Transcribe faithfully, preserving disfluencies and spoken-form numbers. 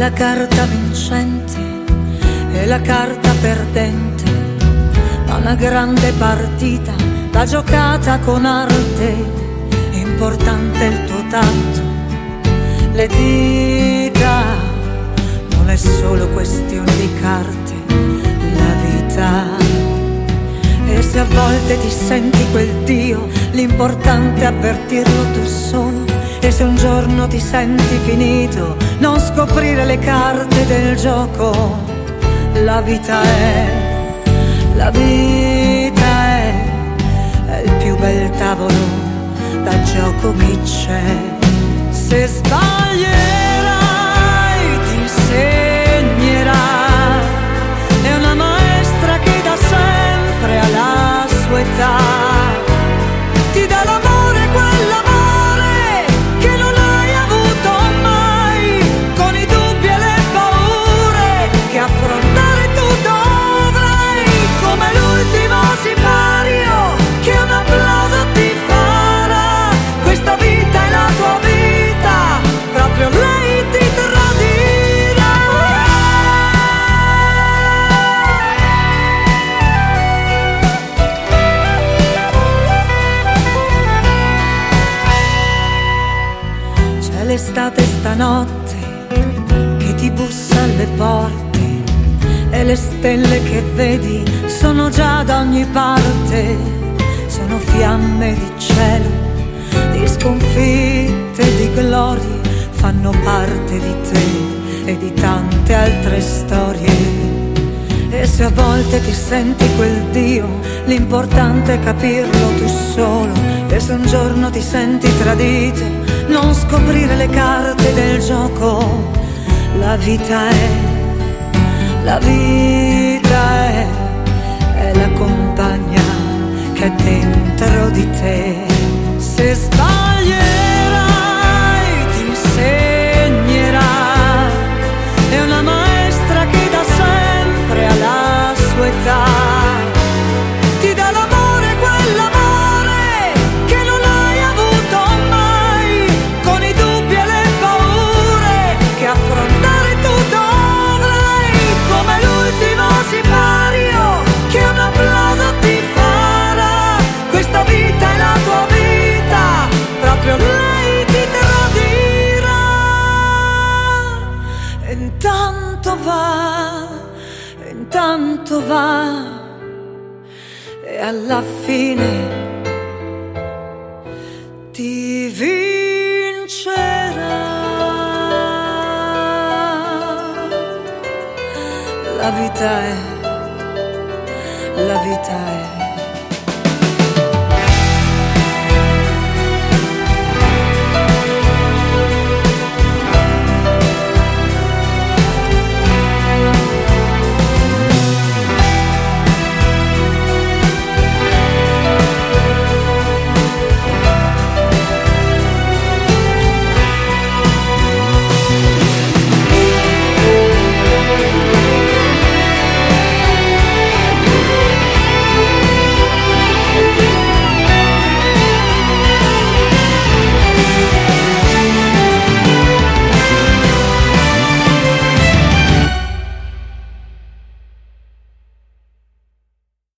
la carta vincente e la carta perdente, ma una grande partita va giocata con arte. Importante il tuo tatto, le dita, non è solo questione di carte, la vita. E se a volte ti senti quel Dio, l'importante è avvertirlo tu solo. E se un giorno ti senti finito, non scoprire le carte del gioco. La vita è, la vita è, è il più bel tavolo da gioco che c'è. Se sbaglierai ti insegnerà, è una maestra che da sempre alla sua età ti dà l'amore, quell'amore che non hai avuto mai, con i dubbi e le paure che affrontare tu dovrai, come l'ultimo sipario che un applauso ti farà. Questa vita è la tua vita, proprio lei ti tradirà. C'è l'estate stanotte che ti bussa alle porte, e le stelle che vedi sono già da ogni parte. Sono fiamme di cielo, di sconfitte, di glorie, fanno parte di te e di tante altre storie. E se a volte ti senti quel Dio, l'importante è capirlo tu solo. E se un giorno ti senti tradito, non scoprire le carte del gioco. La vita è, la vita è, è la compagna che è dentro di te. Se sbaglierai ti insegnerà, è una maestra che da sempre alla sua età ti dà l'amore, quell'amore che non hai avuto mai, con i dubbi e le paure che affrontare tu dovrai, come l'ultimo sipario che un applauso ti farà. Questa vita è la tua vita, proprio lei ti tradirà. E intanto va, e intanto va, e alla fine ti vincerà. La vita è, la vita è